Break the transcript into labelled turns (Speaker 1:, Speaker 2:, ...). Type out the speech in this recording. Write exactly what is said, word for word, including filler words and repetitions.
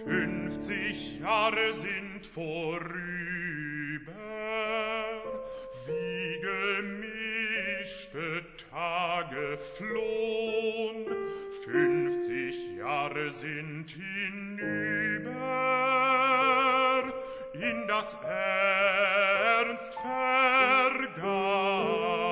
Speaker 1: Fünfzig Jahre sind vorüber, wie gemischte Tage flohn. Fünfzig Jahre sind hinüber, in das Ernst vergangen.